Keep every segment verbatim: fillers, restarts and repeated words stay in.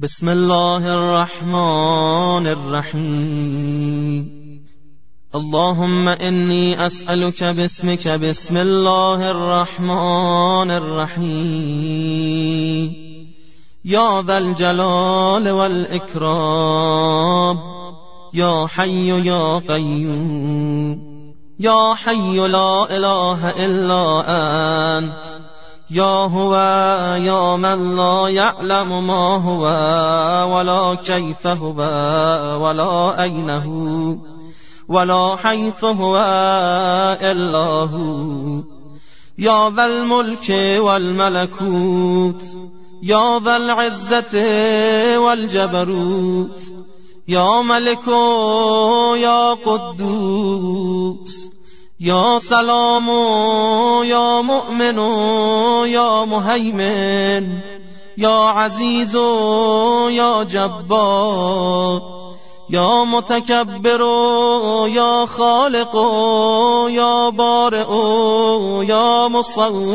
بسم الله الرحمن الرحیم. اللهم إني أسألك باسمك بسم الله الرحمن الرحيم يا ذا الجلال والإكرام يا حي يا قيوم يا حي لا إله إلا أنت يا هو يا من لا يعلم ما هو ولا كيف هو ولا أين هو ولا حيث هو إلا هو يا ذا الملك والملكوت يا ذا العزة والجبروت يا ملك يا قدوس يا سلام يا مؤمن يا مهيمن يا عزيز يا جبار يا متكبر يا خالق يا بارئ يا مصور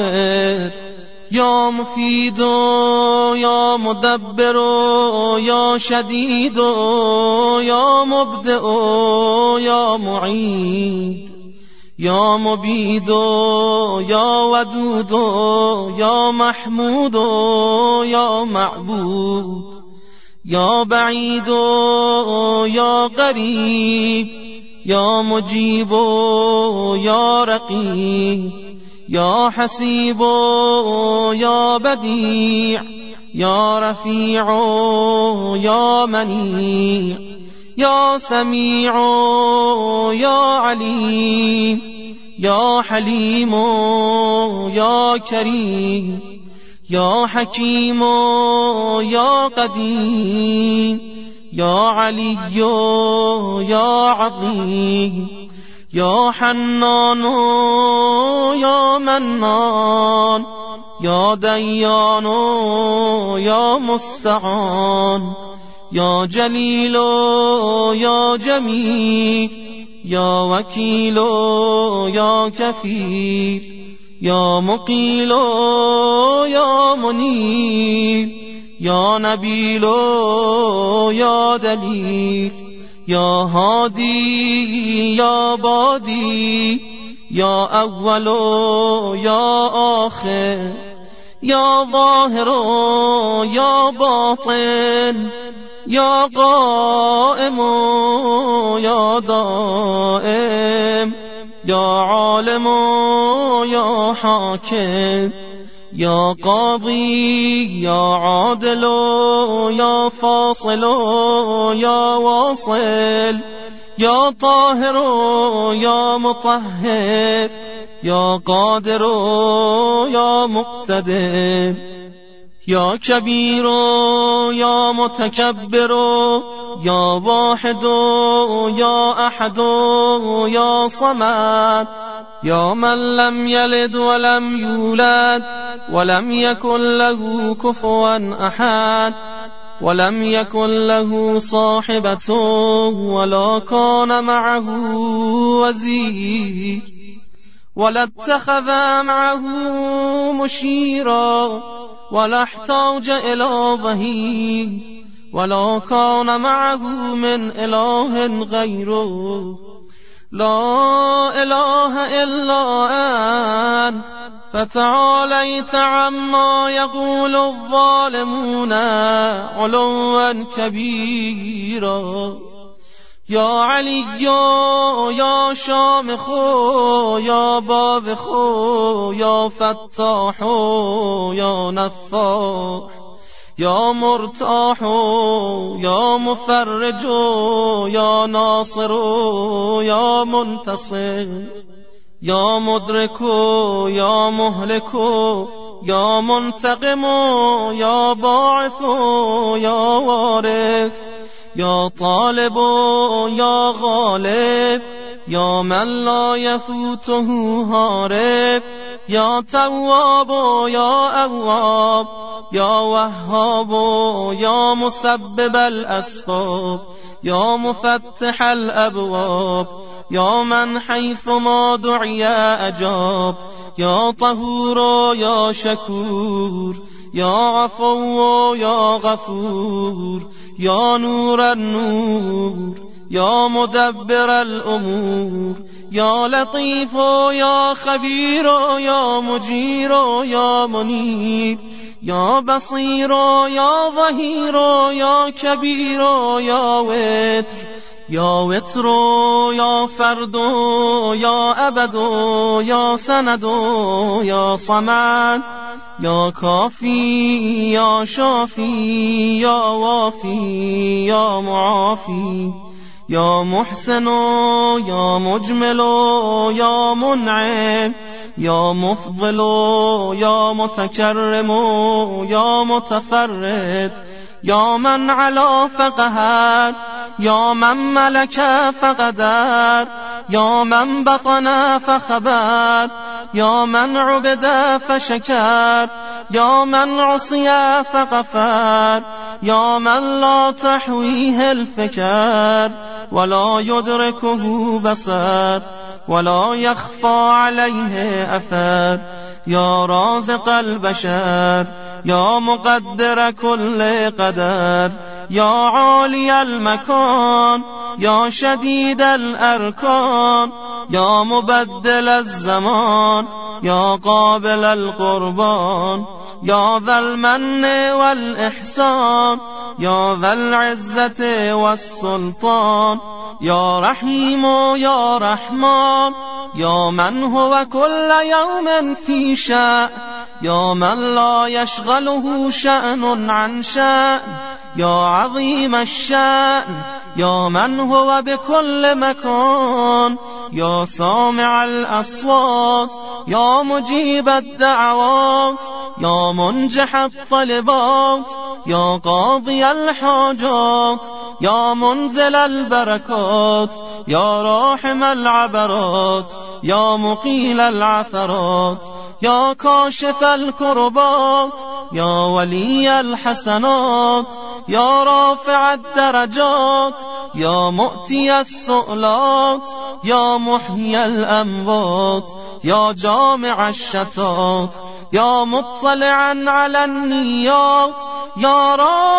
يا مفيد يا مدبر يا شديد يا مبدئ يا معيد يا مبيد يا ودود يا محمود يا معبود يا بعيد يا قريب يا مجيب يا رقيب يا حسيب يا بديع يا رفيع يا منيع يا سميع يا عليم يا حليم يا كريم يا حكيم يا قديم يا علي يا عظيم يا حنان يا منان يا ديان يا مستعان يا جليل يا جميل يا وكيل يا كفيل يا مقيل يا منير يا نبيل يا دليل يا هادي يا بادي يا أول يا آخر يا ظاهر يا باطن يا قائم يا دائم يا عالم يا حاكم يا قاضي يا عادل يا فاصل يا واصل يا طاهر يا مطهر يا قادر يا مقتدر يا كبير يا متكبر يا واحد يا أحد يا صمد يا من لم يلد ولم يولد ولم يكن له كفوا أحد ولم يكن له صاحبة ولا كان معه وزير ولا اتخذ معه مشيرا ولا احتاج إلى ظهير ولا كان معه من إله غيره لا إله إلا أنت فتعاليت عما يقول الظالمون علوا كبيرا يا علي يا شامخ يا باذخ يا فتاح يا نفاح يا مرتاح يا مفرج يا ناصر يا منتصر يا مدرك يا مهلك يا منتقم يا باعث يا وارث يا طالب يا غالب يا من لا يفوته هارب يا تواب يا أواب يا وهاب يا مسبب الأسباب يا مفتح الأبواب يا من حيث ما دعي أجاب يا طهور يا شكور یا عفو یا غفور یا نور النور یا مدبر الامور یا لطیف یا خبیر یا مجیر یا منیر یا بصیر یا ظهیر یا کبیر یا وتر یا وتر یا فرد یا ابد یا سند یا صمد یا کافی یا شافی یا وافی یا معافی یا محسن یا مجمل یا منعم یا مفضل یا متکرم یا متفرد یا من علا فقهر یا من ملک فقدر یا من بطن فخبر یا من عبد فشکر یا من عصی فغفر یا من لا تحویه الفکر ولا یدرکه بصر ولا یخفى علیه اثر یا رازق البشر یا مقدر کل قدر یا عالی المکان یا شدید الارکان یا مبدل الزمان یا قابل القربان یا ذا المن والاحسان یا ذا العزة والسلطان یا رحیم یا رحمان یا من هو كل يوم في شأن یا من لا يشغله شأن عن شأن یا عظیم الشأن یا من هو بكل مكان یا سامع الأصوات یا مجيب الدعوات یا منجح الطلبات یا قاضي الحاجات یا منزل البركات یا راحم العبرات یا مقيل العثرات یا کاشف الكربات یا ولي الحسنات یا رافع الدرجات یا مؤتي السؤلات یا محيي الأموات یا جامع الشتات یا مطلعا على النيات یا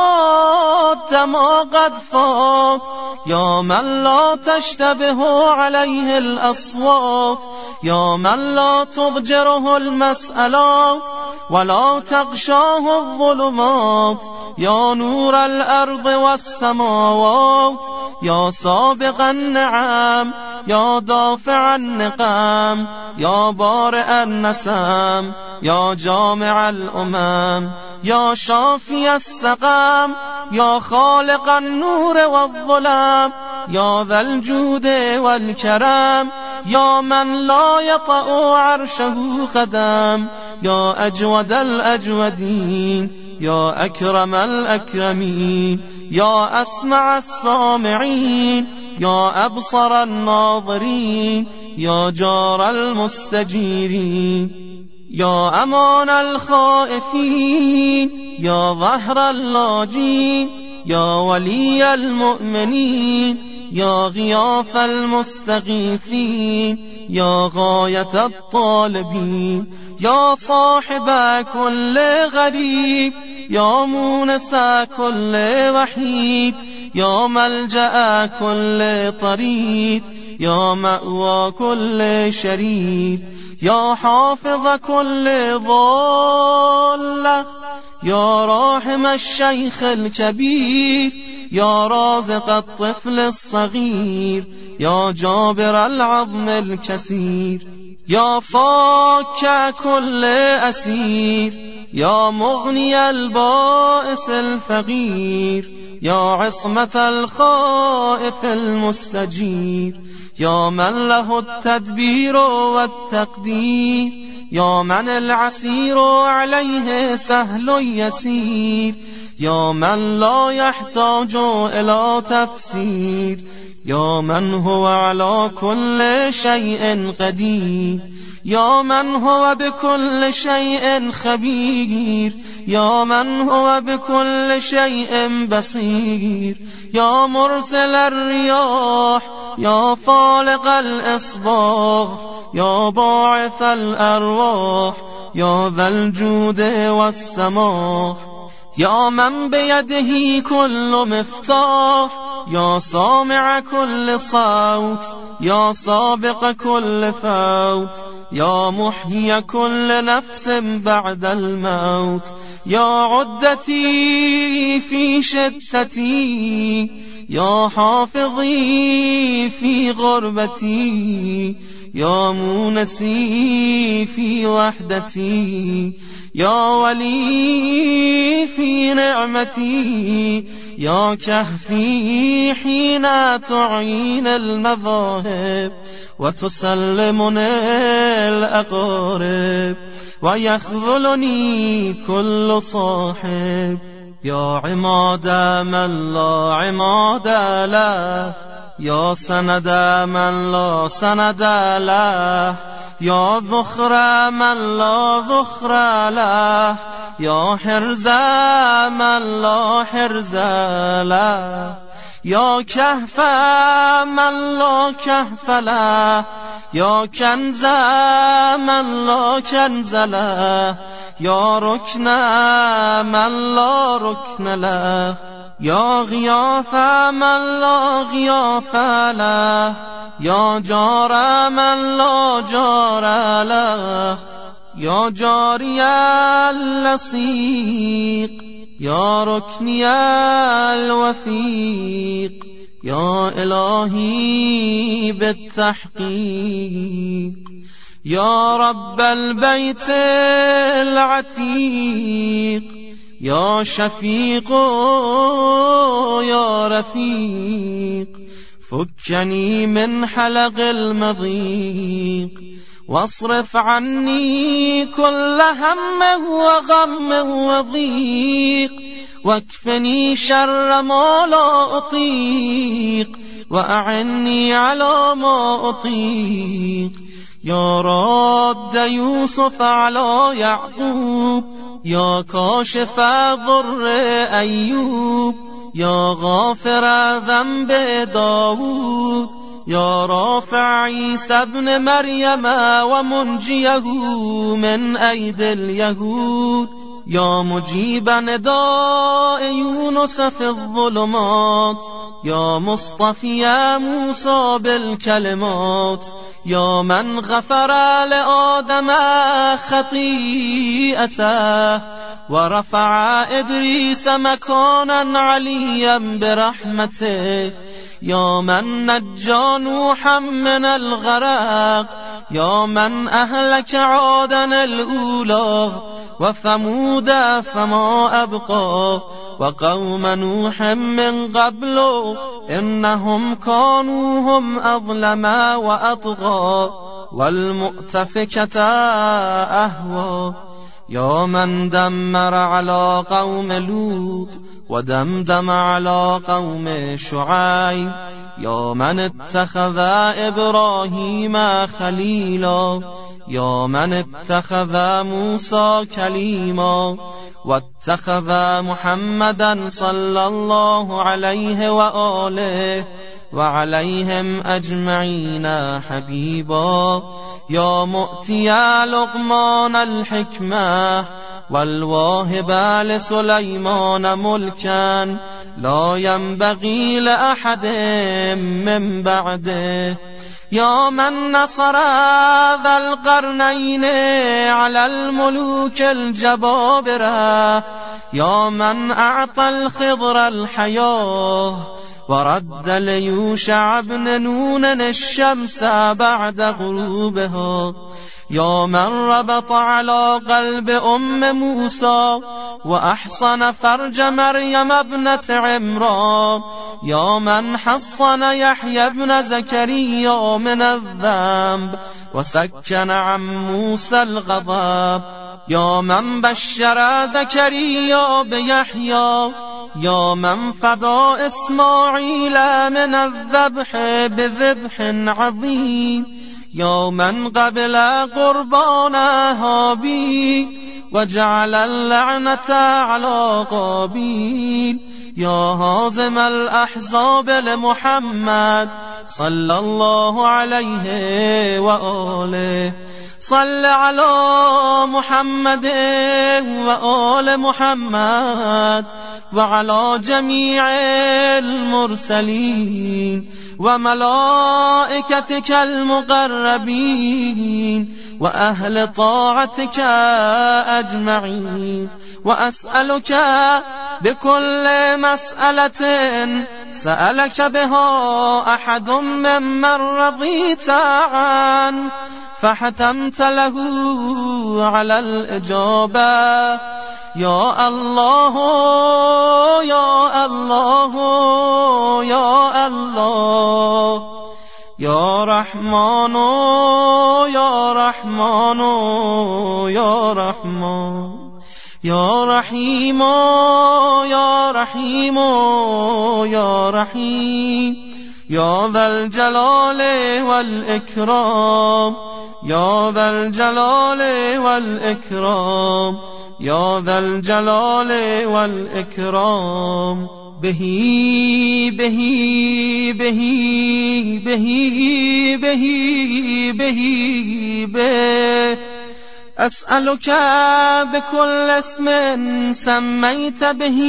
راد ما قد فات یا من لا تشتبه عليه الأصوات یا من لا تضجره المسألات ولا تغشاه الظلمات یا نور الأرض والسماوات یا سابق النعم یا دافع النقم یا بارئ النسم یا جامع الأمم یا شافی السقم یا خالق النور والظلم یا ذا الجود والكرم یا من لا يطأ عرشه قدم یا اجود الاجودین یا اکرم الاکرمین یا اسمع السامعین یا ابصر الناظرین یا جار المستجیرین یا امان الخائفین یا ظهر اللاجین یا ولی المؤمنین یا غیاث المستغیثین یا غایت الطالبین یا صاحب کل غریب یا مونس کل وحید یا ملجأ کل طرید یا مأوى کل شرید یا حافظ کل ضال یا راحم الشیخ الكبیر یا رازق الطفل الصغیر یا جابر العظم الكثیر یا فاك كل اسیر یا مغنی البائس الفقیر یا عصمت الخائف المستجیر یا من له التدبیر والتقدیر یا من العسیر علیه سهل یسیر یا من لا يحتاج الى تفسیر یا من هو على كل شيء قدیر یا من هو بكل شيء خبير یا من هو بكل شيء بصير یا مرسل الرياح یا فالق الإصباح یا باعث الأرواح يا ذا الجود والسماح، يا من بيده كل مفتاح، يا سامع كل صوت، يا سابق كل فوت، يا محيي كل نفس بعد الموت، يا عدتي في شتتي، يا حافظي في غربتي، يا مونسي في وحدتي، يا ولي في نعمتي، يا كهفي حين تعين المذاهب وتسلمني الأقارب ويخذلني كل صاحب، يا عماد من لا عماد له، يا سند من لا سند له، يا ذخر من لا ذخر له، يا حرز من لا حرز له، يا كهف من لا كهف له، يا كنز من لا كنز له، يا ركن من لا ركن له، يا غياث من لا غياث له، يا جار من لا جار له، يا جاري اللصيق، يا ركني الوثيق، يا إلهي بالتحقيق، يا رب البيت العتيق، يا شفيق يا رفيق، فكني من حلق المضيق، واصرف عني كل هم وغم وضيق، واكفني شر ما لا أطيق، وأعني على ما أطيق، يا راد يوسف على يعقوب، يا كاشف ضر أيوب، يا غافر ذنب داود، يا رافع عيسى ابن مريم ومنجيه من أيدي اليهود، يا مجيب نداء يونس في الظلمات، يا مصطفي موسى بالكلمات، يا من غفر لآدم خطيئته ورفع إدريس مكانا عليا برحمته، يا من نجى نوحا من الغرق، يا من أهلك عادا الأولى وثمود فما أبقى، وقوم نوح من قبل إنهم كانوا هم أظلم وأطغى، والمؤتفكة أهوى، يا من دمر على قوم لوط ودمدم على قوم شعيب، يا من اتخذ إبراهيم خليلا، يا من اتخذ موسى كليما، واتخذ محمدا صلى الله عليه وآله وعليهم أجمعين حبيبا، يا مؤتي لقمان الحكمة والواهب لسليمان ملكا لا ينبغي لأحد من بعده، يا من نصر ذا القرنين على الملوك الجبابرة، يا من أعطى الخضر الحياة ورد ليوشع بن نون الشمس بعد غروبها، يا من ربط على قلب أم موسى وأحصن فرج مريم ابنة عمران، يا من حصن يحيى بن زكريا من الذنب وسكن عن موسى الغضب، يا من بشر زكريا بيحيى، يا من فدى إسماعيل من الذبح بذبح عظيم، يا من قبل قربان هابيل وجعل اللعنة على قابيل، يا هازم الأحزاب لمحمد صلى الله عليه وآله، صل على محمد وآل محمد وعلى جميع المرسلين وملائكتك المقربين وأهل طاعتك أجمعين. وأسألك بكل مسألة سألك بها أحد ممن رضيت عنه فحتمت له على الإجابة، يا الله يا الله يا الله، يا رحمن يا رحمن يا رحمن، يا رحيم يا رحيم يا رحيم، يا ذا الجلال والإكرام، يا ذا الجلال والإكرام، يا ذا الجلال والإكرام. به به به به به به به أسألك بكل اسم سميت به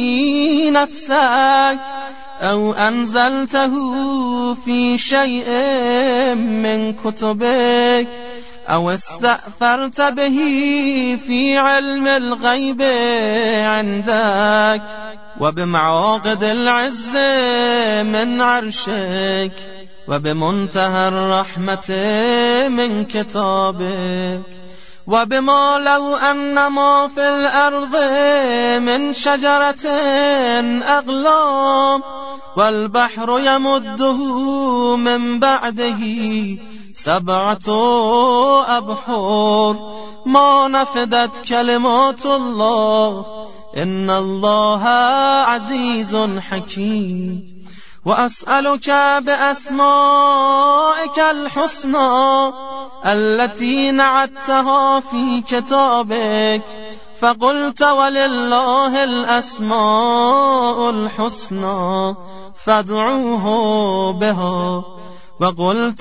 نفسك أو أنزلته في شيء من كتبك أو استأثرت به في علم الغيب عندك وبمعاقد العز من عرشك وبمنتهى الرحمة من كتابك وبما لو أن ما في الأرض من شجرة أغلام والبحر يمده من بعده سبعة أبحر ما نفدت كلمات الله إن الله عزيز حكيم. وأسألك بأسمائك الحسنى التي نعتها في كتابك فقلت ولله الأسماء الحسنى فادعوه بها، وقلت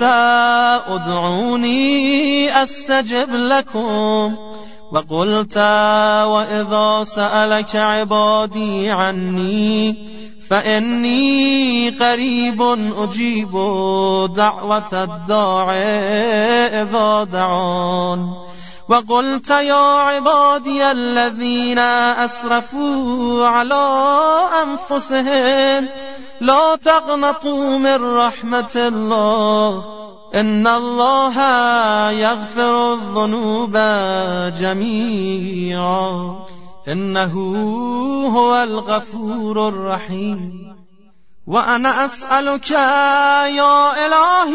ادعوني أستجب لكم، وقلت وإذا سألك عبادي عني فإني قريب أجيب دعوة الداعي إذا دعان. وقلت يا عبادي الذين أسرفوا على أنفسهم لا تقنطوا من رحمة الله إن الله يغفر الذنوب جميعا إنه هو الغفور الرحيم. وأنا أسألك يا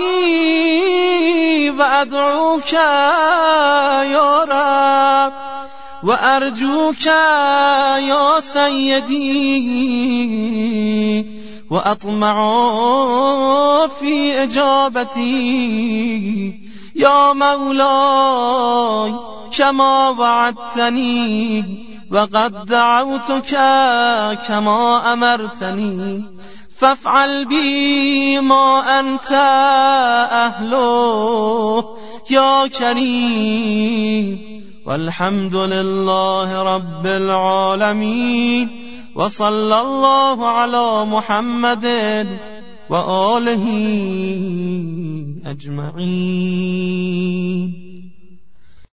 إلهي وأدعوك يا رب وأرجوك يا سيدي وأطمع في إجابتي يا مولاي كما وعدتني وقد دعوتك كما أمرتني فافعل بي ما أنت أهله يا كريم. والحمد لله رب العالمين وصلى الله على محمد وآله أجمعين.